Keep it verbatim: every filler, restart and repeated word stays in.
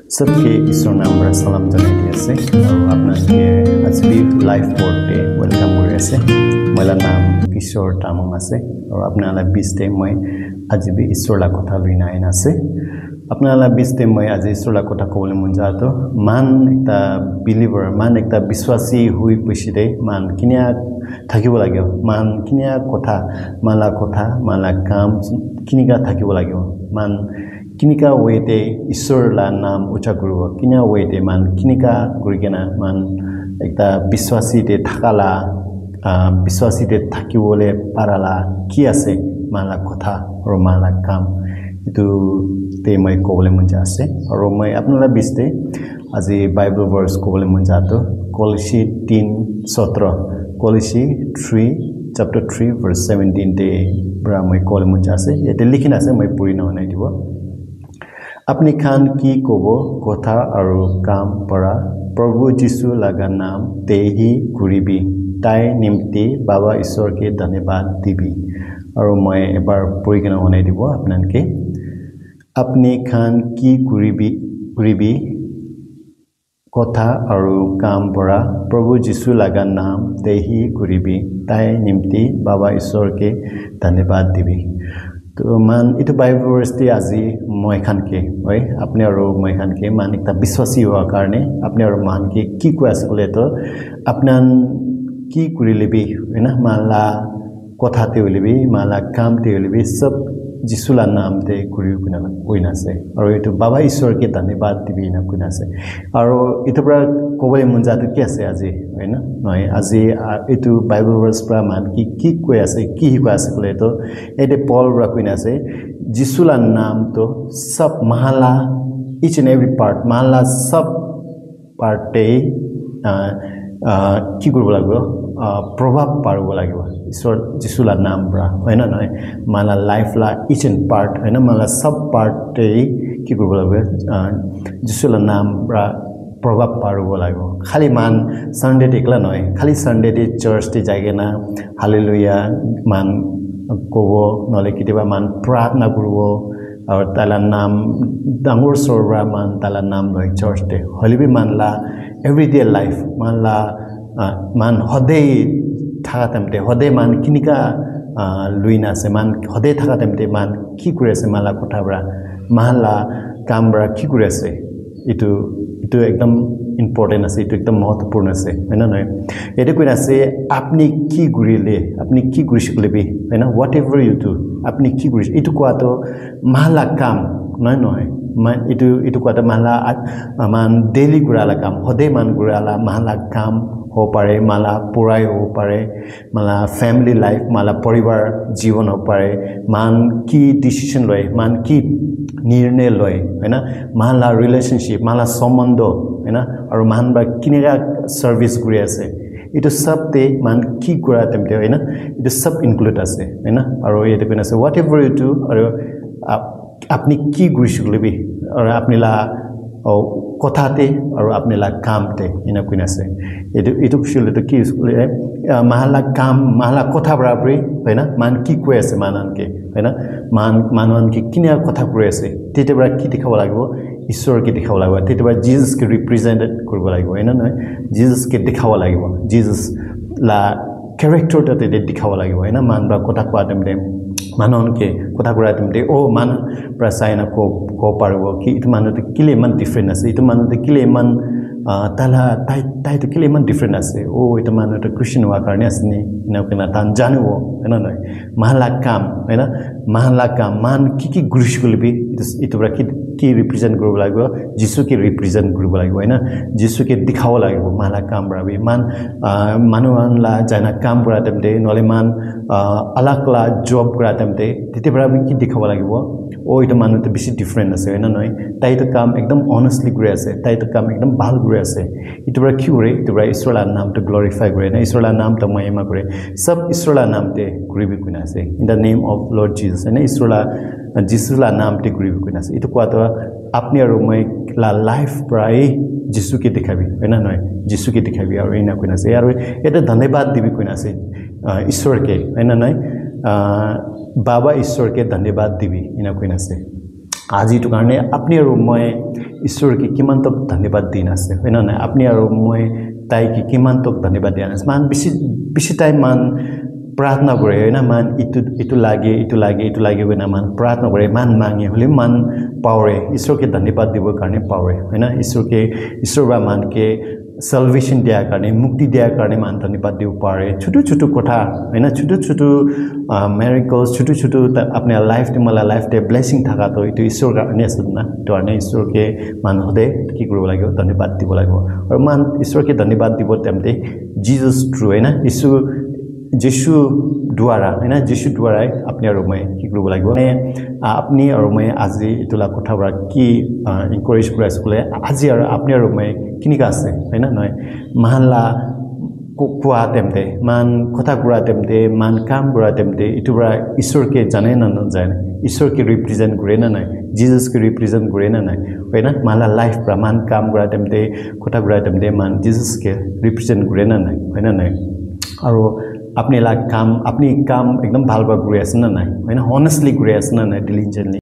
सबके ईश्वर नाम रा सलाम जनाई আছে আৰু আপোনালোকে আজি লাইভ পৰ্টে ওয়েলকাম কৰি আছে মোৰ নাম কিশোৰ তামং আছে আৰু আপোনালোকে বিশতে মই আজি বি ঈশ্বৰলা কথা লৈ নাই আছে আপোনালোকে বিশতে মই আজি ঈশ্বৰলা কথা ক'বলৈ মন যাতো মান এটা বিলিভাৰ মান এটা বিশ্বাসী হৈ পছিতে মান কিনিয়া থাকিব লাগে মান কিনিয়া কথা মালা কথা মালা কাম কিনিকা থাকিব লাগে মান kinika wete ishorla nam uchakuru kinya wete man kinika gurigena man ekta biswasi te thakala biswasi te thakiwole parala ki ase mala kotha aro mala kam itu te mai kobole monja ase aro mai apnala biste aji bible verse kobole monja to Kolosi three seventeen Kolosi three chapter three verse seventeen te bra mai kobole monja ase ete likhina ase mai puri na nai dibo अपनी खान की कोबो कोथा आरु काम परा प्रभु जिसु लगा नाम ते ही गुरिबी ताई निम्ति बाबा ईश्वर के धन्यवाद दिबी और मैं एबार परिगणना होने दिबो आपनानके अपनी खान की गुरिबी गुरिबी कोथा आरु काम परा प्रभु जिसु लगा नाम ते ही गुरिबी ताई निम्ति बाबा ईश्वर के धन्यवाद दिबी तो मान इतो बाइबल वर्स ते আজি মই খানকে হয় আপনি আৰু মই খানকে মান একটা বিশ্বাসী হোৱা কাৰণে আপনি আৰু মানকে কি কৈ আছে বলে তো আপনান কি কৰিলেবি हैन মালা কথাতে হলিবি মালা কামতে হলিবি সব যিশুলা নামতে কৰিও কিনা কইনা আছে আৰু এটো বাবা ঈশ্বৰকে ধন্যবাদ দিবি না কইনা আছে আৰু ইটো পৰা কবলে মন যাটো কি আছে আজি हैन নহয় আজি এটো বাইবল ভাৰ্স পৰা মান কি কি কৈ আছে কি হিবা আছে বলে তো এতে পল ৰা কইনা আছে যিশুলা নাম তো সব মালা each and every part মালা সব পার্টে কি কৰিব লাগিব प्रभाव पारबो লাগিব ईश्वर जिसुला नाम ब्रा हैन नय माला लाइफ ला each and part हैन माला सब पार्ट ते की करबो লাগিব जिसुला नाम ब्रा प्रभाव पारबो লাগিব खाली मान संडे टेकला नय खाली संडे दे चर्च ते जायगेना हालेलुया मान कोबो नले कितेबा मान प्रार्थना करबो और ताला नाम डांगुर सरबा मान ताला नाम लय चर्च ते हलिबि मानला एवरीडे लाइफ मानला मान हदे थाका तमते हदे मान किनिका लुइना से मान हदे थाका तमते मान की करे से माला कोठाबरा माला कामबरा की करे से इटु इटु एकदम इम्पोर्टेन्ट আছে इटु एकदम महत्वपूर्ण আছে हैन नय एते कइना से आपनी की गुरिले आपनी की गुरिसलेबि हैन व्हाटएवर यु डू आपनी की गुरिस इटु कोआतो माला काम नय नय मान इटु इटु कोआतो माला मान डेली गुराला काम हदे मान गुराला माला काम हो पारे माला पुराई हो पारे माला फैमिली लाइफ माला परिवार जीवन हो पारे मान की डिसीजन लय मान की निर्णय लय हैन माला रिलेशनशिप माला सम्बन्ध हैन और मान बा किनेगा सर्विस गुरि আছে इतो सब ते मान की गुरा तमते हैन इतो सब इन्क्लूड আছে हैन और एते कोन আছে व्हाटएवर यु डू और আপনি কি গুৰিছলেবি और आपनिला কথাতে আৰু आपनिला कामते इना कुइन আছে एतो एतो खुसिले त की स्कुले माला काम माला কথা बराबरी हैन मान की কৈ আছে माननके हैन मान माननके किने কথা কৈ আছে तेतेबरा की देखाब লাগিব ईश्वर के देखाब লাগিব तेतेबरा जीसस के रिप्रेजेंटेड करब লাগিব हैन নহয় जीसस के देखाब লাগিব जीसस ला कैरेक्टर तते देखाब লাগিব हैन मानबा কথা কোৱা তেমতে माननके কথা कुरा तेमते ओ मान प्रसायना को को पारबो कि इतो मानते किले मन डिफरेंट আছে इतो मानते किले मन ताला ताइ ताइ तो किले मन डिफरेंट আছে ओ इतो मानते क्रिश्चियन वा कारणे आसनी इना केना तान जानुओ हैन नय महला काम हैन महला काम मान की की गुरुश गलबि इतो बरा की की रिप्रेजेंट करब লাগিব जिसु के रिप्रेजेंट करब লাগিব हैन जिसु के दिखाव লাগিব महला काम बराबि मान मानुनला जाना काम बरा तमते नले मान अलगला जॉब करा तमते तेते बरा की दिखाव লাগিব ओ इतो मानुते बेसी डिफरेंट আছে हैन नय ताइ तो काम एकदम ऑनेस्टली करे আছে ताइ तो काम एकदम ভাল करे আছে इतो बरा की करे इतो बरा ईश्वरला नाम तो ग्लोरीफाई करे ना ईश्वरला नाम तो महिमा करे सब ईश्वरला नाम ते गुरिबि कुना আছে in the name of Lord Jesus हैन ईश्वरला जिसुला नाम ते गुरिबि कुना আছে इतो कोआ तो आपनी और मैं ला लाइफ प्राय जिसु के दिखाबि हैन नय जिसु के दिखाबि और इना कुना আছে यार एटा धन्यवाद दिबि कुना আছে ईश्वर के हैन नय बाबा ईश्वर के धन्यवाद दिबि इना कुना আছে আজি এইটো কাৰণে আপুনি আৰু মই ঈশ্বৰকে কিমানটো ধন্যবাদ দিন আছে হয় না নাই আপুনি আৰু মই তাইকে কিমানটো ধন্যবাদ দিয়া আছে মান বেছি বেছি টাইম মান प्रार्थना करे हैन मान इतु इतु लागे इतु लागे इतु लागे होइन मान प्रार्थना करे मान मागे होले मान पावरे ईश्वर के धन्यवाद दिबो कारणे पावरे हैन ईश्वर के ईश्वरबा मान के सल्वेशन दिया कारणे मुक्ति दिया कारणे मान धन्यवाद दिबो पारे छोटो छोटो कथा हैन छोटो छोटो मिरेकल्स छोटो छोटो अपने लाइफ ते मला लाइफ ते ब्लेसिंग थाका तो इतु ईश्वर का अन्य सदना तो अन्य ईश्वर के मान हदे की करबो लाग्यो धन्यवाद दिबो लाग्यो और मान ईश्वर के धन्यवाद दिबो तेमते जीसस ट्रू हैन ईश्वर जिसु द्वारा हैन जिसु द्वारा अपने और मैं की करबो লাগিব মানে আপনি আর मैं আজি ইতলা কথাবৰা কি এনকারেজ কৰি আছিলে আজি আৰু আপনি আৰু মই কিনিকা আছে हैन নয় মানলা কোৱা তেমতে মান কথা কোৱা তেমতে মান কাম কৰা তেমতে ইটোবৰা ঈশ্বৰকে জানে না জানে ঈশ্বৰকে ৰিপ্ৰেজেন্ট কৰে না নাই जीससকে ৰিপ্ৰেজেন্ট কৰে না নাই हैन মানলা লাইফ প্ৰমাণ কাম কৰা তেমতে কথা কোৱা তেমতে মান जीससকে ৰিপ্ৰেজেন্ট কৰে না নাই हैन নাই আৰু अपने ला काम अपनी काम एकदम भालबा गुरे आसन ना है ना हॉनेस्टली गुरे आसन ना डिलिजेंटली